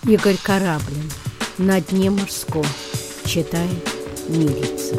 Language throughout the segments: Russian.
Игорь Кораблин. «На дне морском». Читает Милица.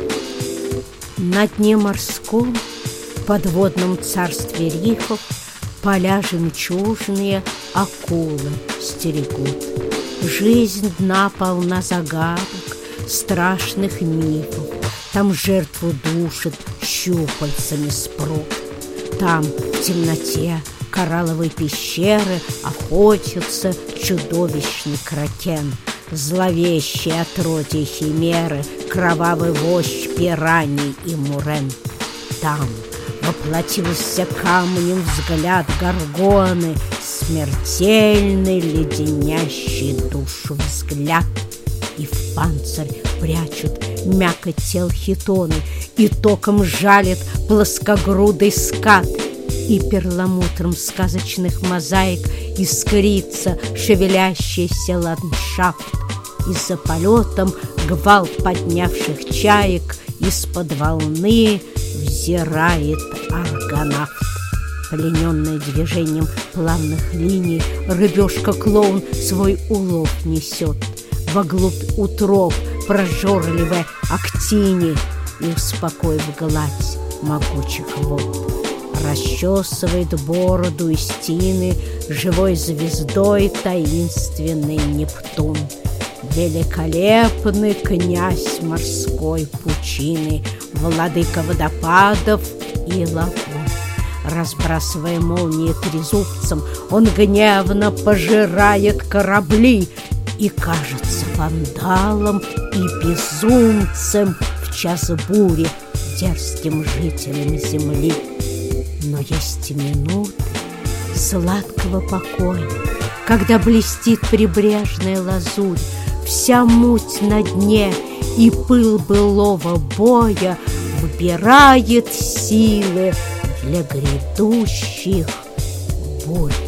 На дне морском, в подводном царстве рифов, поля жемчужные акулы стерегут. Жизнь дна полна загадок, страшных мифов. Там жертву душит щупальцами спрут. Там в темноте коралловой пещеры охотится чудовищный кракен. Зловещие отродье химеры, кровавый вождь пираний и мурен. Там воплотился камнем взгляд горгоны, смертельный, леденящий душу взгляд. И в панцирь прячут мякоть тел хитоны, и током жалит плоскогрудый скат, и перламутром сказочных мозаик искрится шевелящийся ландшафт, и за полетом гвалт поднявших чаек из-под волны взирает аргонавт. Плененный движением плавных линий, рыбешка-клоун свой улов несет воглубь утроб прожорливой актини и, успокоив гладь могучих вод, расчесывает бороду и стены живой звездой таинственный Нептун. Великолепный князь морской пучины, владыка водопадов и лагун. Разбрасывая молнии трезубцем, он гневно пожирает корабли и кажется вандалом и безумцем в час бури дерзким жителям земли. Но есть и минуты сладкого покоя, когда блестит прибрежная лазурь, вся муть на дне, и пыл былого боя выбирает силы для грядущих бурь.